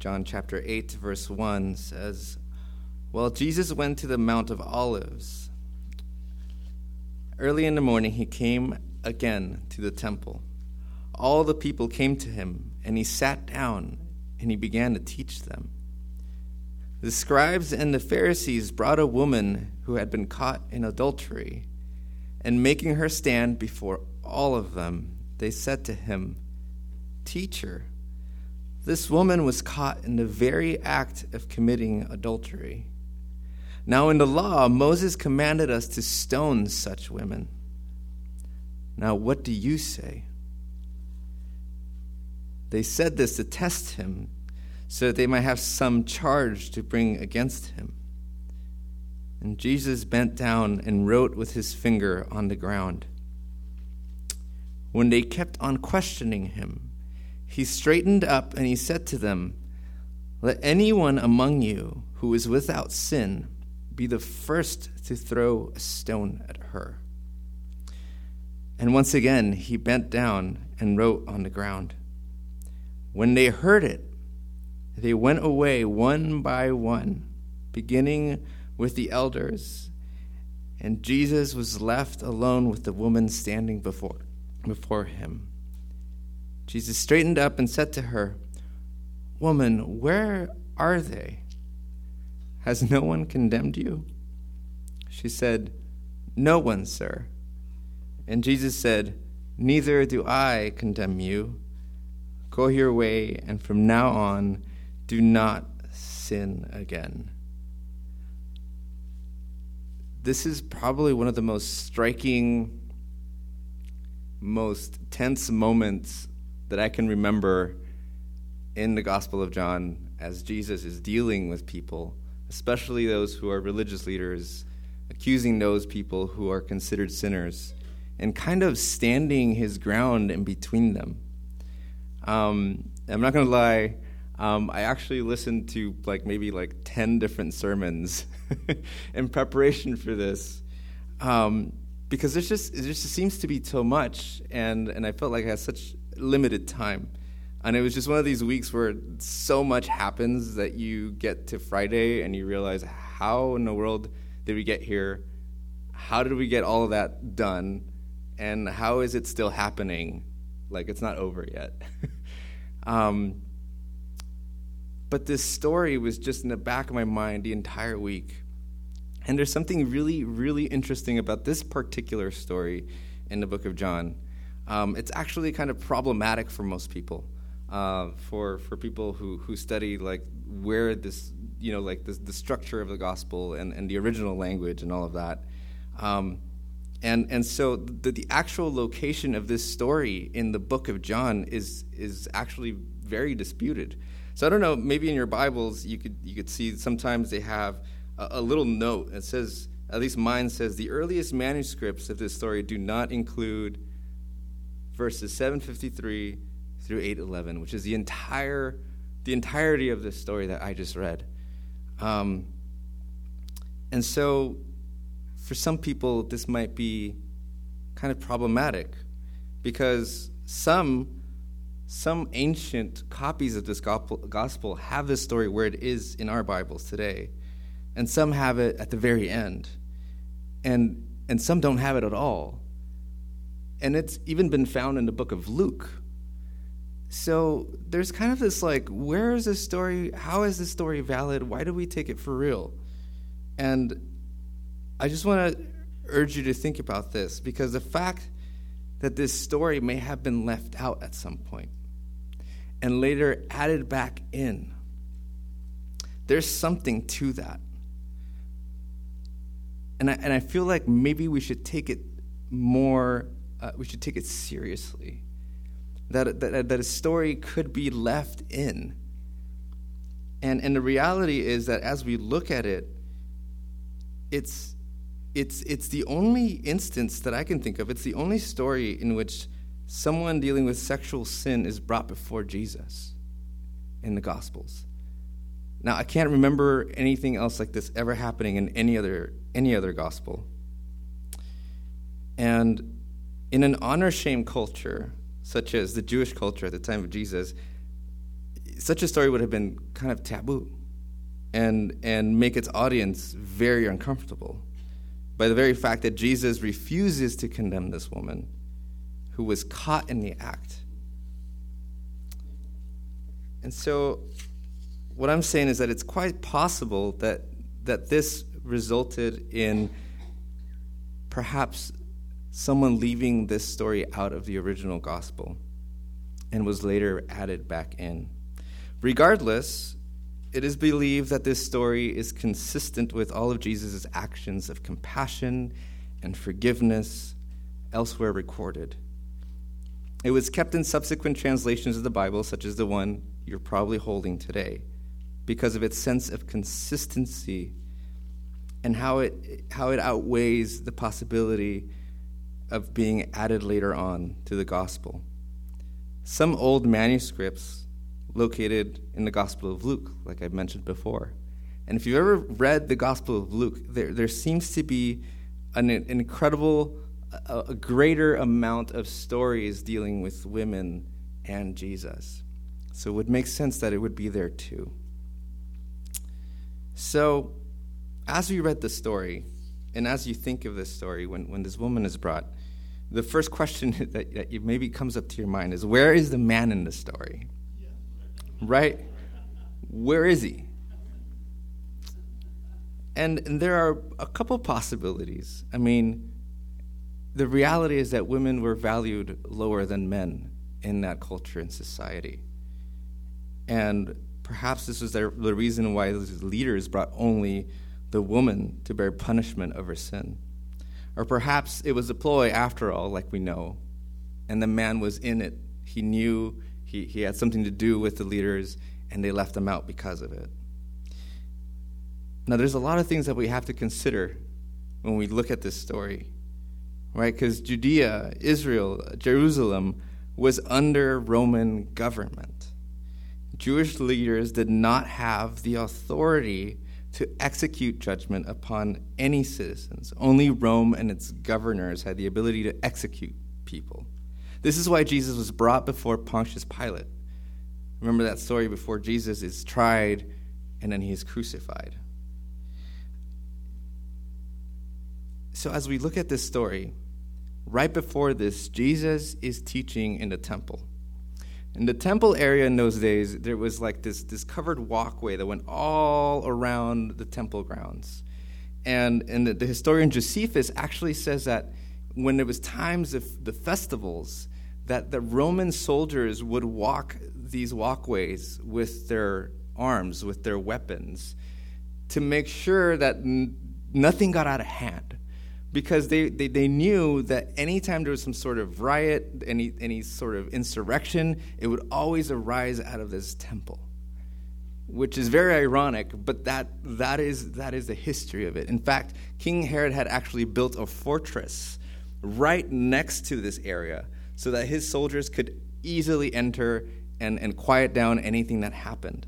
John chapter 8, verse 1 says, "Well, Jesus went to the Mount of Olives. Early in the morning, he came again to the temple. All the people came to him, and he sat down, and he began to teach them. The scribes and the Pharisees brought a woman who had been caught in adultery, and making her stand before all of them, they said to him, 'Teacher, this woman was caught in the very act of committing adultery. Now in the law, Moses commanded us to stone such women. Now what do you say?' They said this to test him, so that they might have some charge to bring against him. And Jesus bent down and wrote with his finger on the ground. When they kept on questioning him, he straightened up and he said to them, 'Let anyone among you who is without sin be the first to throw a stone at her.' And once again he bent down and wrote on the ground. When they heard it, they went away one by one, beginning with the elders, and Jesus was left alone with the woman standing before him. Jesus straightened up and said to her, 'Woman, where are they? Has no one condemned you?' She said, 'No one, sir.' And Jesus said, 'Neither do I condemn you. Go your way, and from now on, do not sin again.'" This is probably one of the most striking, most tense moments that I can remember in the Gospel of John as Jesus is dealing with people, especially those who are religious leaders, accusing those people who are considered sinners, and kind of standing his ground in between them. I'm not going to lie, I actually listened to maybe 10 different sermons in preparation for this, because it just seems to be so much, and I felt like I had such limited time. And it was just one of these weeks where so much happens that you get to Friday and you realize, how in the world did we get here? How did we get all of that done? And how is it still happening? It's not over yet. But this story was just in the back of my mind the entire week. And there's something really, really interesting about this particular story in the book of John. It's actually kind of problematic for most people, for people who study where this, the structure of the gospel and the original language and all of that. And so the actual location of this story in the book of John is actually very disputed. So I don't know, maybe in your Bibles you could see sometimes they have a little note that says, at least mine says, the earliest manuscripts of this story do not include verses 753 through 811, which is the entirety of this story that I just read. And so for some people, this might be kind of problematic because some ancient copies of this gospel have this story where it is in our Bibles today, and some have it at the very end, and some don't have it at all. And it's even been found in the book of Luke. So there's kind of this where is this story? How is this story valid? Why do we take it for real? And I just want to urge you to think about this, because the fact that this story may have been left out at some point and later added back in, there's something to that. And I feel like maybe we should take it more, we should take it seriously. That a story could be left in. And the reality is that as we look at it, it's the only instance that I can think of. It's the only story in which someone dealing with sexual sin is brought before Jesus in the Gospels. Now, I can't remember anything else like this ever happening in any other gospel. And in an honor-shame culture, such as the Jewish culture at the time of Jesus, such a story would have been kind of taboo and make its audience very uncomfortable by the very fact that Jesus refuses to condemn this woman who was caught in the act. And so what I'm saying is that it's quite possible that this resulted in perhaps someone leaving this story out of the original gospel and was later added back in. Regardless, it is believed that this story is consistent with all of Jesus' actions of compassion and forgiveness elsewhere recorded. It was kept in subsequent translations of the Bible, such as the one you're probably holding today, because of its sense of consistency and how it outweighs the possibility of being added later on to the gospel. Some old manuscripts located in the Gospel of Luke, like I mentioned before. And if you've ever read the Gospel of Luke, there seems to be an incredible, a greater amount of stories dealing with women and Jesus. So it would make sense that it would be there too. So as we read the story, and as you think of this story, when this woman is brought, the first question that maybe comes up to your mind is, where is the man in the story? Right? Where is he? And there are a couple possibilities. I mean, the reality is that women were valued lower than men in that culture and society. And perhaps this was the reason why those leaders brought only the woman to bear punishment of her sin. Or perhaps it was a ploy after all, like we know, and the man was in it. He knew he had something to do with the leaders, and they left him out because of it. Now, there's a lot of things that we have to consider when we look at this story, right? Because Judea, Israel, Jerusalem was under Roman government. Jewish leaders did not have the authority to execute judgment upon any citizens. Only Rome and its governors had the ability to execute people. This is why Jesus was brought before Pontius Pilate. Remember that story before Jesus is tried and then he is crucified. So as we look at this story, right before this, Jesus is teaching in the temple. In the temple area in those days, there was like this covered walkway that went all around the temple grounds. And the historian Josephus actually says that when there was times of the festivals, that the Roman soldiers would walk these walkways with their arms, with their weapons, to make sure that nothing got out of hand. Because they knew that anytime there was some sort of riot, any sort of insurrection, it would always arise out of this temple, which is very ironic, but that is the history of it. In fact, King Herod had actually built a fortress right next to this area so that his soldiers could easily enter and quiet down anything that happened.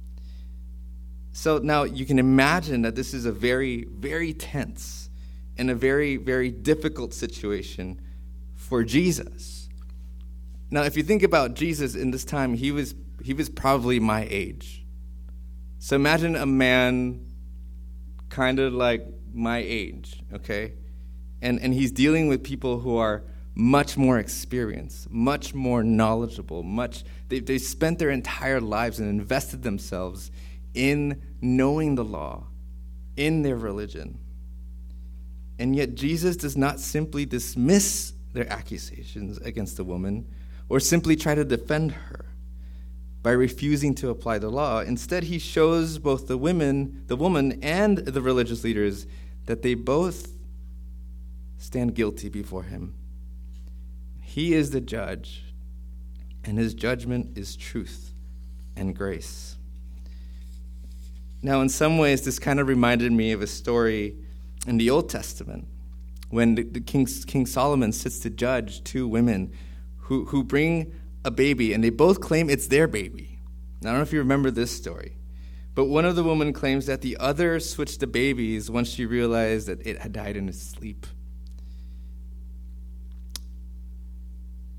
So now you can imagine that this is a very, very tense and a very, very difficult situation for Jesus. Now, if you think about Jesus in this time, he was probably my age. So imagine a man kind of like my age, okay? And he's dealing with people who are much more experienced, much more knowledgeable, they spent their entire lives and invested themselves in knowing the law, in their religion. And yet Jesus does not simply dismiss their accusations against the woman or simply try to defend her by refusing to apply the law. Instead, he shows both the woman and the religious leaders that they both stand guilty before him. He is the judge, and his judgment is truth and grace. Now, in some ways, this kind of reminded me of a story in the Old Testament when the King Solomon sits to judge two women who bring a baby, and they both claim it's their baby. Now, I don't know if you remember this story, but one of the women claims that the other switched the babies once she realized that it had died in its sleep.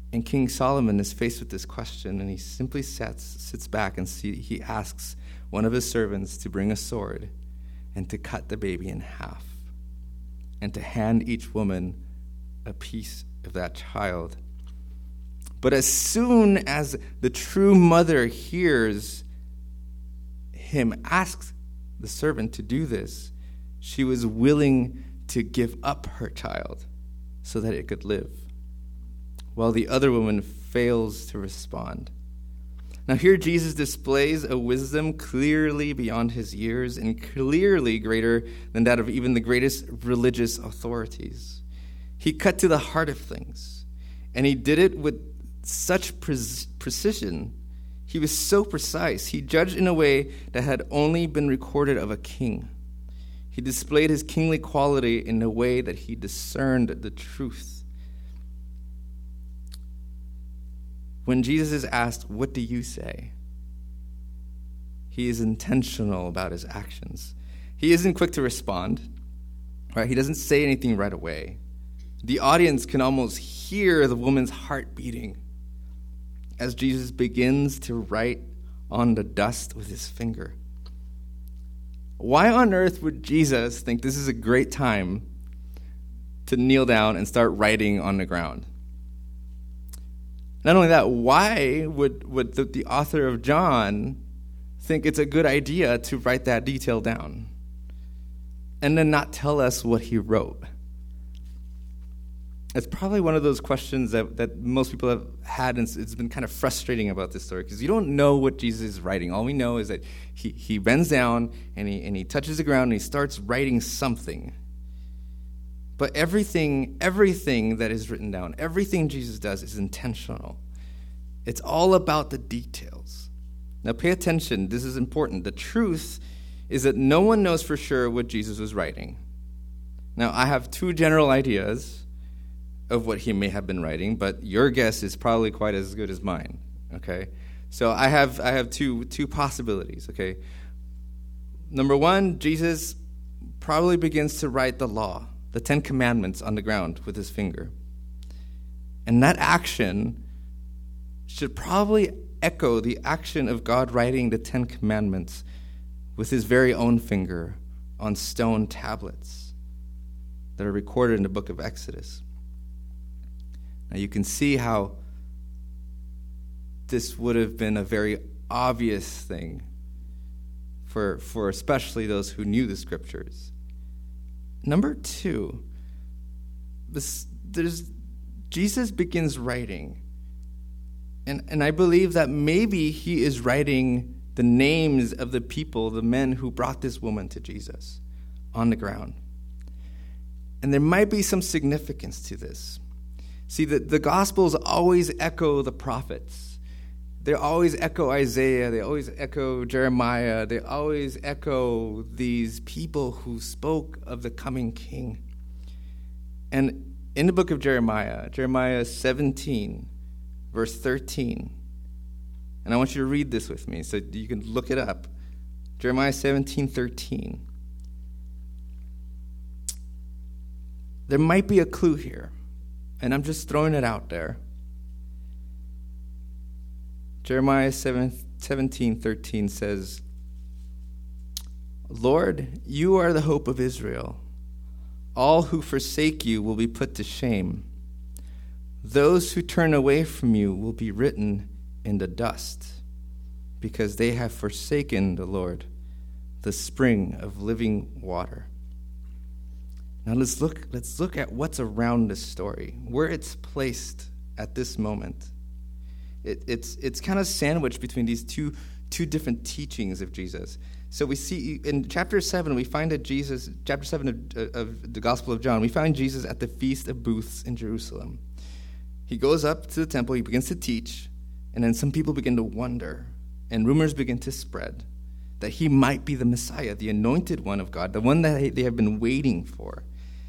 And King Solomon is faced with this question, and he simply sits back and he asks one of his servants to bring a sword and to cut the baby in half and to hand each woman a piece of that child. But as soon as the true mother hears him ask the servant to do this, she was willing to give up her child so that it could live, while the other woman fails to respond. Now here Jesus displays a wisdom clearly beyond his years and clearly greater than that of even the greatest religious authorities. He cut to the heart of things, and he did it with such precision. He was so precise. He judged in a way that had only been recorded of a king. He displayed his kingly quality in a way that he discerned the truth. When Jesus is asked, "What do you say?" he is intentional about his actions. He isn't quick to respond, right? He doesn't say anything right away. The audience can almost hear the woman's heart beating as Jesus begins to write on the dust with his finger. Why on earth would Jesus think this is a great time to kneel down and start writing on the ground? Not only that, why would the author of John think it's a good idea to write that detail down and then not tell us what he wrote? It's probably one of those questions that most people have had, and it's been kind of frustrating about this story, because you don't know what Jesus is writing. All we know is that he bends down and he touches the ground and he starts writing something. But everything that is written down, everything Jesus does is intentional. It's all about the details. Now pay attention, this is important. The truth is that no one knows for sure what Jesus was writing. Now I have two general ideas of what he may have been writing, but your guess is probably quite as good as mine, okay? So I have two possibilities, okay? Number one, Jesus probably begins to write the law, the 10 Commandments, on the ground with his finger. And that action should probably echo the action of God writing the 10 Commandments with his very own finger on stone tablets that are recorded in the book of Exodus. Now you can see how this would have been a very obvious thing for especially those who knew the scriptures. Number two, Jesus begins writing, and I believe that maybe he is writing the names of the people, the men who brought this woman to Jesus, on the ground. And there might be some significance to this. See, the Gospels always echo the prophets. They always echo Isaiah. They always echo Jeremiah. They always echo these people who spoke of the coming king. And in the book of Jeremiah 17, verse 13, and I want you to read this with me so you can look it up. Jeremiah 17:13. There might be a clue here, and I'm just throwing it out there. Jeremiah 17:13 says, "Lord, you are the hope of Israel. All who forsake you will be put to shame. Those who turn away from you will be written in the dust, because they have forsaken the Lord, the spring of living water." Now let's look at what's around this story, where it's placed at this moment. It's kind of sandwiched between these two different teachings of Jesus. So we see in chapter 7, we find that Jesus, chapter 7 of the Gospel of John, we find Jesus at the Feast of Booths in Jerusalem. He goes up to the temple, he begins to teach, and then some people begin to wonder, and rumors begin to spread that he might be the Messiah, the anointed one of God, the one that they have been waiting for.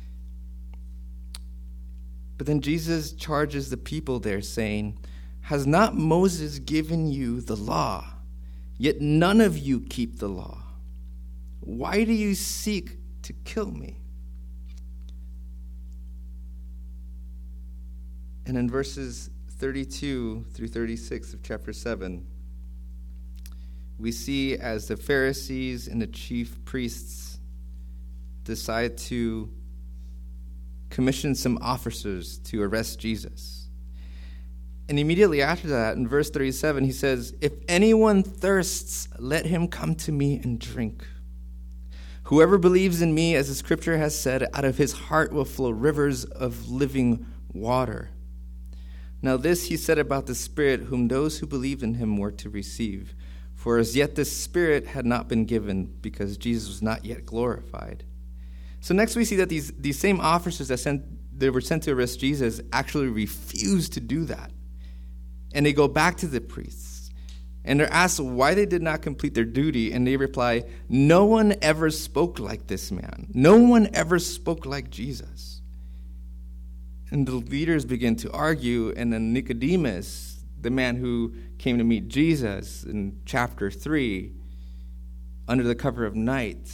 But then Jesus charges the people there, saying, "Has not Moses given you the law? Yet none of you keep the law. Why do you seek to kill me?" And in verses 32 through 36 of chapter 7, we see as the Pharisees and the chief priests decide to commission some officers to arrest Jesus. And immediately after that, in verse 37, he says, "If anyone thirsts, let him come to me and drink. Whoever believes in me, as the scripture has said, out of his heart will flow rivers of living water." Now this he said about the Spirit, whom those who believed in him were to receive. For as yet the Spirit had not been given, because Jesus was not yet glorified. So next we see that these same officers that were sent to arrest Jesus actually refused to do that. And they go back to the priests. And they're asked why they did not complete their duty. And they reply, "No one ever spoke like this man. No one ever spoke like Jesus." And the leaders begin to argue. And then Nicodemus, the man who came to meet Jesus in chapter 3, under the cover of night,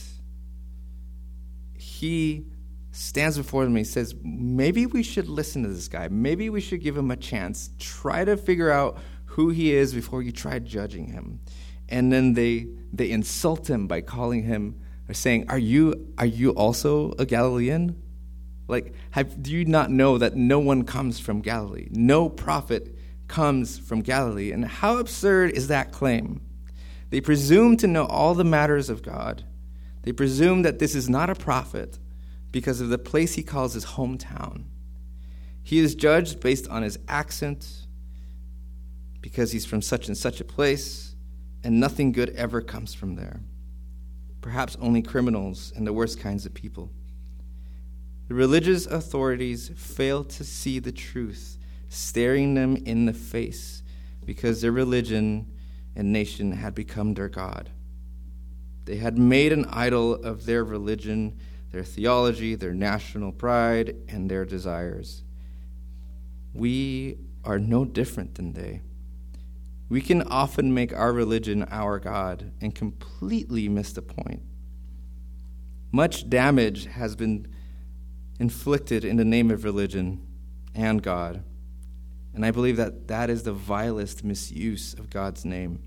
he stands before them and he says, maybe we should listen to this guy. Maybe we should give him a chance. Try to figure out who he is before you try judging him. And then they insult him by calling him, or saying, are you also a Galilean? Like, do you not know that no one comes from Galilee? No prophet comes from Galilee. And how absurd is that claim? They presume to know all the matters of God. They presume that this is not a prophet because of the place he calls his hometown. He is judged based on his accent because he's from such and such a place, and nothing good ever comes from there. Perhaps only criminals and the worst kinds of people. The religious authorities fail to see the truth, staring them in the face, because their religion and nation had become their God. They had made an idol of their religion, their theology, their national pride, and their desires. We are no different than they. We can often make our religion our God and completely miss the point. Much damage has been inflicted in the name of religion and God, and I believe that is the vilest misuse of God's name.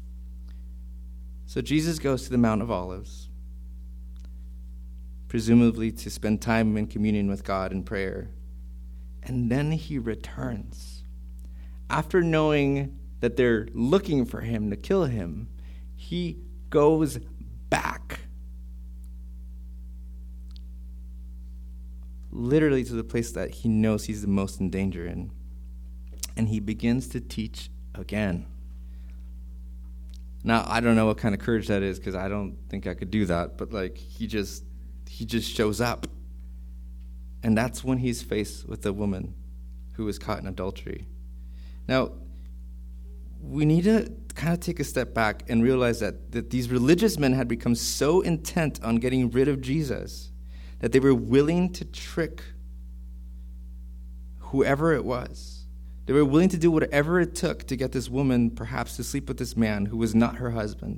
So Jesus goes to the Mount of Olives, presumably to spend time in communion with God in prayer. And then he returns. After knowing that they're looking for him to kill him, he goes back. Literally to the place that he knows he's the most in danger in. And he begins to teach again. Now, I don't know what kind of courage that is, because I don't think I could do that, but he just shows up. And that's when he's faced with a woman who was caught in adultery. Now, we need to kind of take a step back and realize that these religious men had become so intent on getting rid of Jesus that they were willing to trick whoever it was. They were willing to do whatever it took to get this woman perhaps to sleep with this man who was not her husband.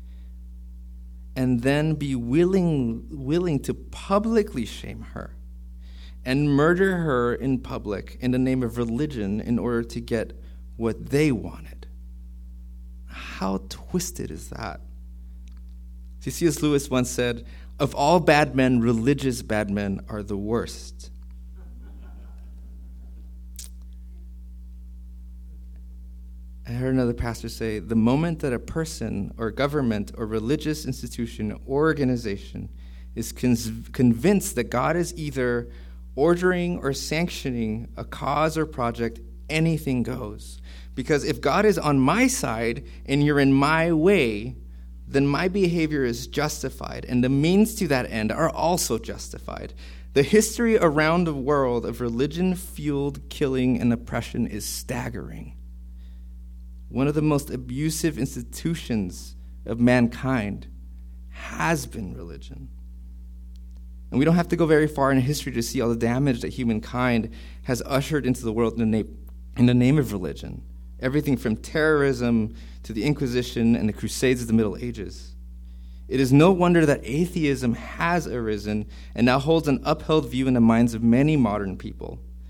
And then be willing to publicly shame her and murder her in public in the name of religion in order to get what they wanted. How twisted is that? C.S. Lewis once said, "Of all bad men, religious bad men are the worst." I heard another pastor say, the moment that a person or government or religious institution or organization is convinced that God is either ordering or sanctioning a cause or project, anything goes. Because if God is on my side and you're in my way, then my behavior is justified, and the means to that end are also justified. The history around the world of religion-fueled killing and oppression is staggering. One of the most abusive institutions of mankind has been religion. And we don't have to go very far in history to see all the damage that humankind has ushered into the world in the name of religion. Everything from terrorism to the Inquisition and the Crusades of the Middle Ages. It is no wonder that atheism has arisen and now holds an upheld view in the minds of many modern people.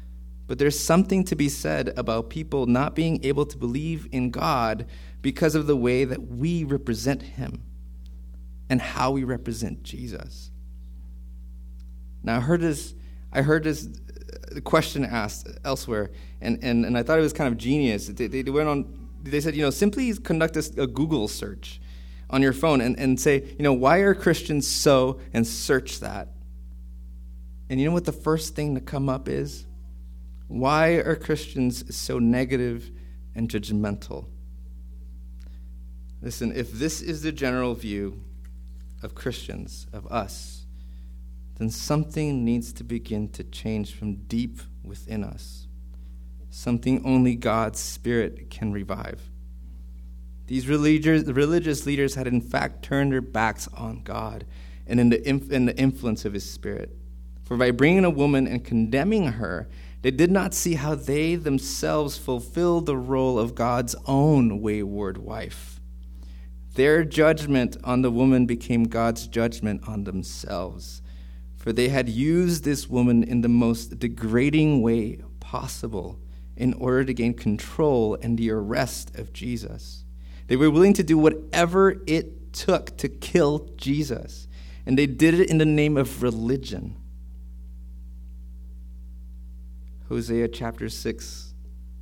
But there's something to be said about people not being able to believe in God because of the way that we represent him and how we represent Jesus. Now, I heard this question asked elsewhere, and I thought it was kind of genius. They said, simply conduct a Google search on your phone and say, why are Christians so, and search that. And you know what the first thing to come up is? Why are Christians so negative and judgmental? Listen, if this is the general view of Christians, of us, then something needs to begin to change from deep within us. Something only God's Spirit can revive. These religious leaders had in fact turned their backs on God and in the influence of his Spirit. For by bringing a woman and condemning her, they did not see how they themselves fulfilled the role of God's own wayward wife. Their judgment on the woman became God's judgment on themselves, for they had used this woman in the most degrading way possible in order to gain control and the arrest of Jesus. They were willing to do whatever it took to kill Jesus, and they did it in the name of religion. Hosea chapter 6,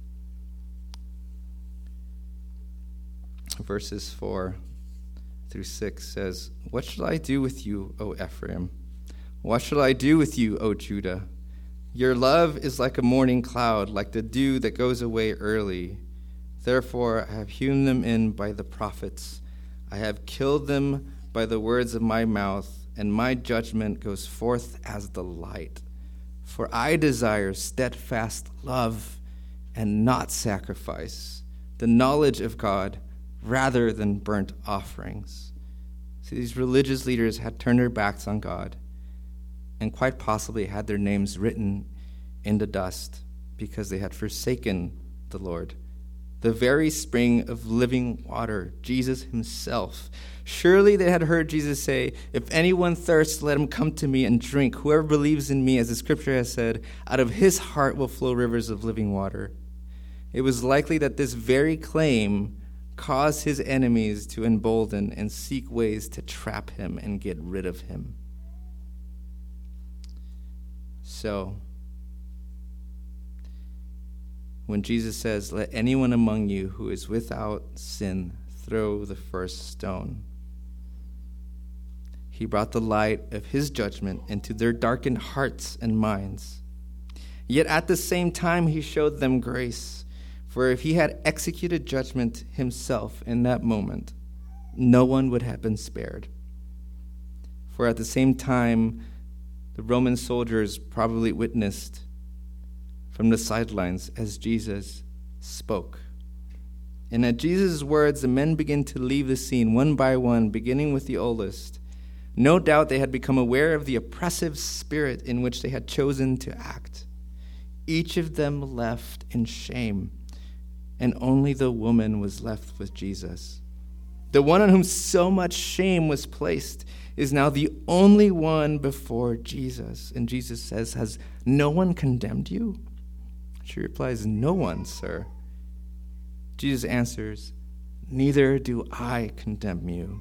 verses 4 through 6 says, "What shall I do with you, O Ephraim? What shall I do with you, O Judah? Your love is like a morning cloud, like the dew that goes away early. Therefore I have hewn them in by the prophets. I have killed them by the words of my mouth, and my judgment goes forth as the light. For I desire steadfast love and not sacrifice, the knowledge of God rather than burnt offerings." See, these religious leaders had turned their backs on God and quite possibly had their names written in the dust because they had forsaken the Lord, the very spring of living water, Jesus himself. Surely they had heard Jesus say, "If anyone thirsts, let him come to me and drink. Whoever believes in me, as the scripture has said, out of his heart will flow rivers of living water." It was likely that this very claim caused his enemies to embolden and seek ways to trap him and get rid of him. So, when Jesus says, "Let anyone among you who is without sin throw the first stone," he brought the light of his judgment into their darkened hearts and minds. Yet at the same time, he showed them grace. For if he had executed judgment himself in that moment, no one would have been spared. For at the same time, the Roman soldiers probably witnessed from the sidelines as Jesus spoke. And at Jesus' words, the men began to leave the scene one by one, beginning with the oldest. No doubt they had become aware of the oppressive spirit in which they had chosen to act. Each of them left in shame, and only the woman was left with Jesus. The one on whom so much shame was placed is now the only one before Jesus. And Jesus says, "Has no one condemned you?" She replies, "No one, sir." Jesus answers, "Neither do I condemn you."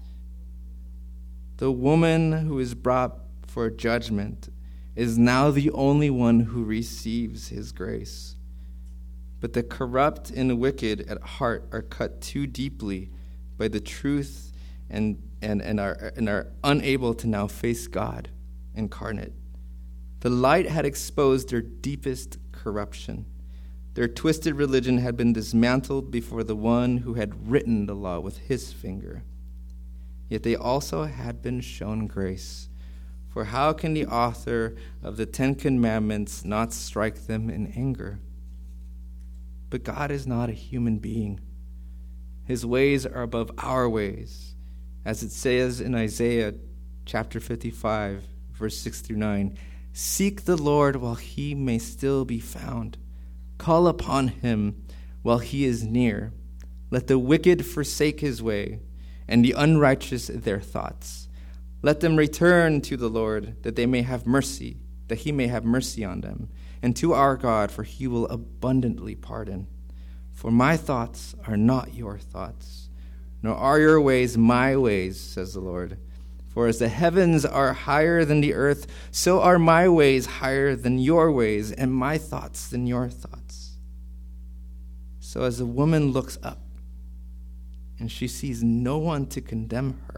The woman who is brought for judgment is now the only one who receives his grace. But the corrupt and the wicked at heart are cut too deeply by the truth and are unable to now face God incarnate. The light had exposed their deepest corruption. Their twisted religion had been dismantled before the one who had written the law with his finger. Yet they also had been shown grace. For how can the author of the 10 Commandments not strike them in anger? But God is not a human being. His ways are above our ways. As it says in Isaiah chapter 55, verse 6 through 9, "Seek the Lord while he may still be found. Call upon him while he is near. Let the wicked forsake his way, and the unrighteous their thoughts. Let them return to the Lord, that he may have mercy on them, and to our God, for he will abundantly pardon. For my thoughts are not your thoughts, nor are your ways my ways, says the Lord. For as the heavens are higher than the earth, so are my ways higher than your ways, and my thoughts than your thoughts. So as the woman looks up, and she sees no one to condemn her,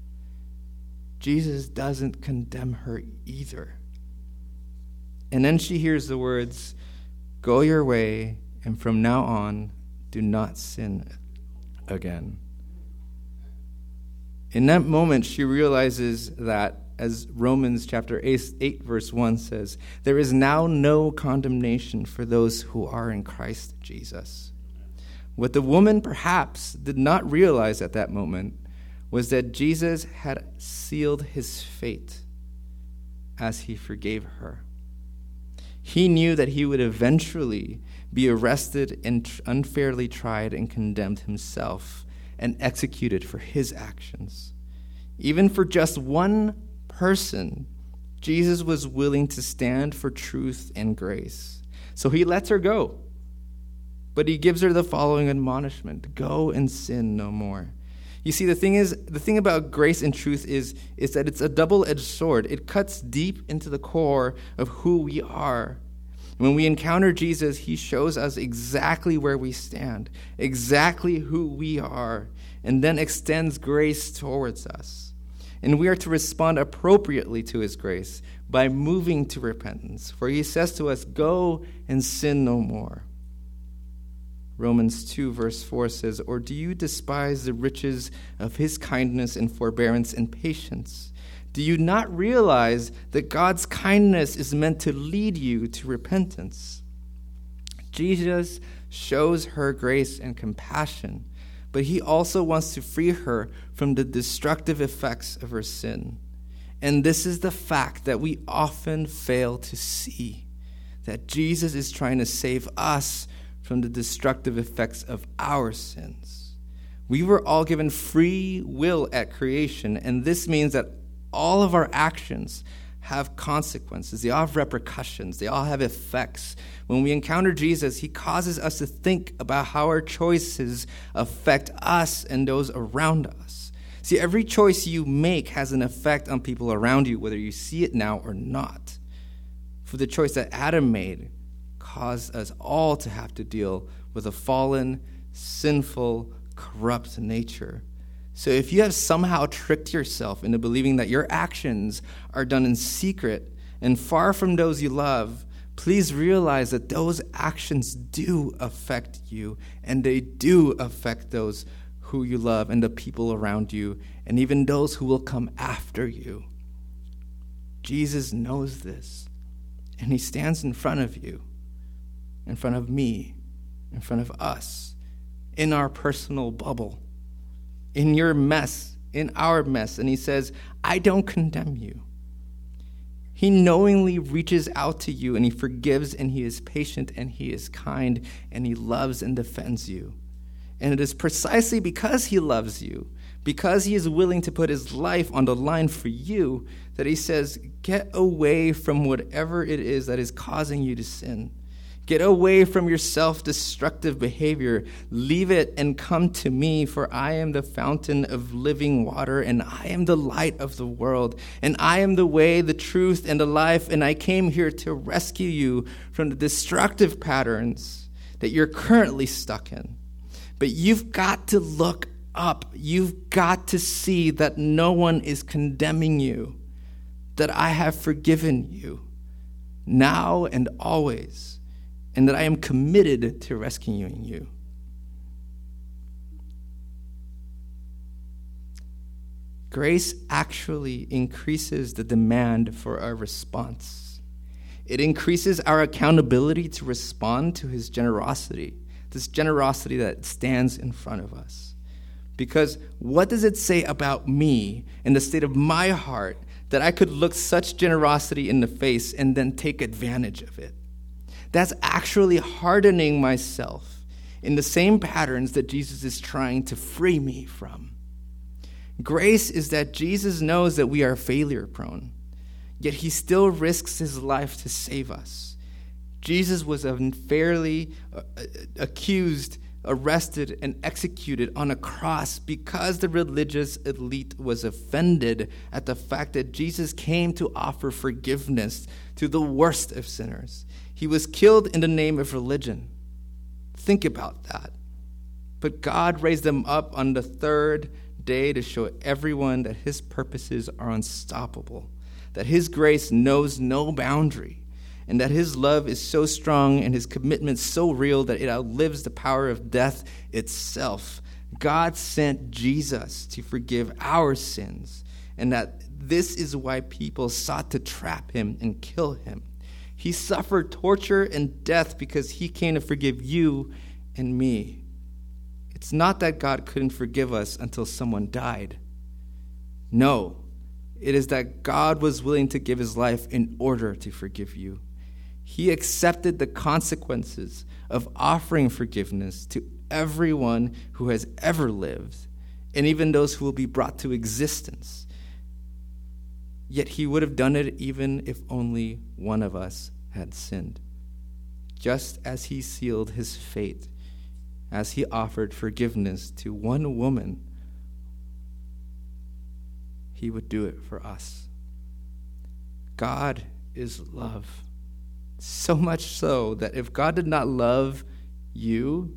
Jesus doesn't condemn her either. And then she hears the words, "Go your way, and from now on, do not sin again." In that moment, she realizes that, as Romans chapter 8, verse 1 says, there is now no condemnation for those who are in Christ Jesus. What the woman perhaps did not realize at that moment was that Jesus had sealed his fate as he forgave her. He knew that he would eventually be arrested and unfairly tried and condemned himself and executed for his actions. Even for just one person, Jesus was willing to stand for truth and grace. So he lets her go. But he gives her the following admonishment: go and sin no more. You see, the thing about grace and truth is that it's a double-edged sword. It cuts deep into the core of who we are. When we encounter Jesus, he shows us exactly where we stand, exactly who we are, and then extends grace towards us. And we are to respond appropriately to his grace by moving to repentance. For he says to us, "Go and sin no more." Romans 2, verse 4 says, "Or do you despise the riches of his kindness and forbearance and patience? Do you not realize that God's kindness is meant to lead you to repentance?" Jesus shows her grace and compassion, but he also wants to free her from the destructive effects of her sin. And this is the fact that we often fail to see, that Jesus is trying to save us from the destructive effects of our sins. We were all given free will at creation, and this means that all of our actions have consequences. They all have repercussions. They all have effects. When we encounter Jesus, he causes us to think about how our choices affect us and those around us. See, every choice you make has an effect on people around you, whether you see it now or not. For the choice that Adam made caused us all to have to deal with a fallen, sinful, corrupt nature. So if you have somehow tricked yourself into believing that your actions are done in secret and far from those you love, please realize that those actions do affect you, and they do affect those who you love and the people around you, and even those who will come after you. Jesus knows this, and he stands in front of you, in front of me, in front of us, in our personal bubble, in your mess, in our mess. And he says, "I don't condemn you." He knowingly reaches out to you, and he forgives, and he is patient, and he is kind, and he loves and defends you. And it is precisely because he loves you, because he is willing to put his life on the line for you, that he says, get away from whatever it is that is causing you to sin. Get away from your self-destructive behavior. Leave it and come to me, for I am the fountain of living water, and I am the light of the world, and I am the way, the truth, and the life, and I came here to rescue you from the destructive patterns that you're currently stuck in. But you've got to look up. You've got to see that no one is condemning you, that I have forgiven you now and always, and that I am committed to rescuing you. Grace actually increases the demand for our response. It increases our accountability to respond to his generosity, this generosity that stands in front of us. Because what does it say about me and the state of my heart that I could look such generosity in the face and then take advantage of it? That's actually hardening myself in the same patterns that Jesus is trying to free me from. Grace is that Jesus knows that we are failure prone, yet he still risks his life to save us. Jesus was unfairly accused, arrested, and executed on a cross because the religious elite was offended at the fact that Jesus came to offer forgiveness to the worst of sinners. He was killed in the name of religion. Think about that. But God raised him up on the third day to show everyone that his purposes are unstoppable, that his grace knows no boundary, and that his love is so strong and his commitment so real that it outlives the power of death itself. God sent Jesus to forgive our sins, and that this is why people sought to trap him and kill him. He suffered torture and death because he came to forgive you and me. It's not that God couldn't forgive us until someone died. No, it is that God was willing to give his life in order to forgive you. He accepted the consequences of offering forgiveness to everyone who has ever lived, and even those who will be brought to existence. Yet he would have done it even if only one of us had sinned. Just as he sealed his fate, as he offered forgiveness to one woman, he would do it for us. God is love. So much so that if God did not love you,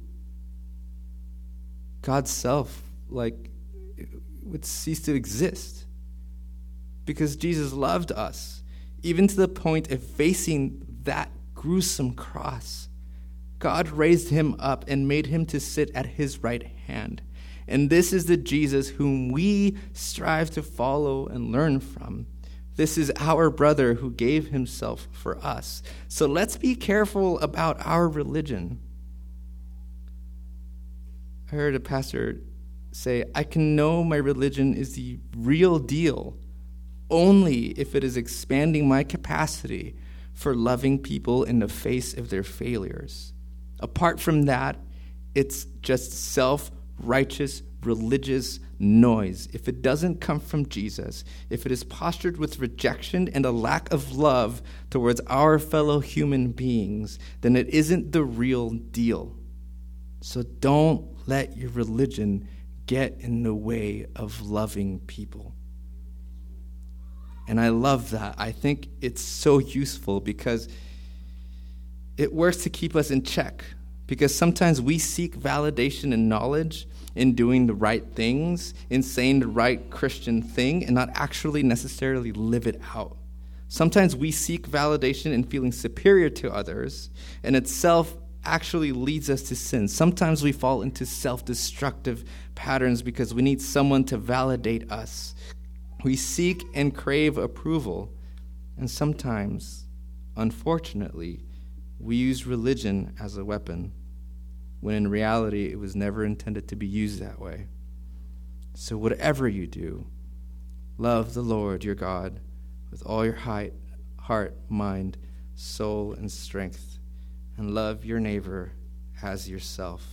God's self, would cease to exist. Because Jesus loved us, even to the point of facing that gruesome cross. God raised him up and made him to sit at his right hand. And this is the Jesus whom we strive to follow and learn from. This is our brother who gave himself for us. So let's be careful about our religion. I heard a pastor say, I can know my religion is the real deal only if it is expanding my capacity for loving people in the face of their failures. Apart from that, it's just self-righteous religious noise. If it doesn't come from Jesus, if it is postured with rejection and a lack of love towards our fellow human beings, then it isn't the real deal. So don't let your religion get in the way of loving people. And I love that. I think it's so useful because it works to keep us in check. Because sometimes we seek validation and knowledge in doing the right things, in saying the right Christian thing, and not actually necessarily live it out. Sometimes we seek validation in feeling superior to others, and itself actually leads us to sin. Sometimes we fall into self-destructive patterns because we need someone to validate us. We seek and crave approval, and sometimes, unfortunately, we use religion as a weapon, when in reality it was never intended to be used that way. So whatever you do, love the Lord your God with all your heart, mind, soul, and strength, and love your neighbor as yourself.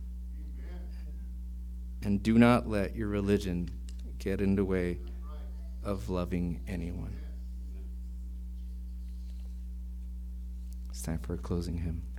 And do not let your religion get in the way of loving anyone. It's time for a closing hymn.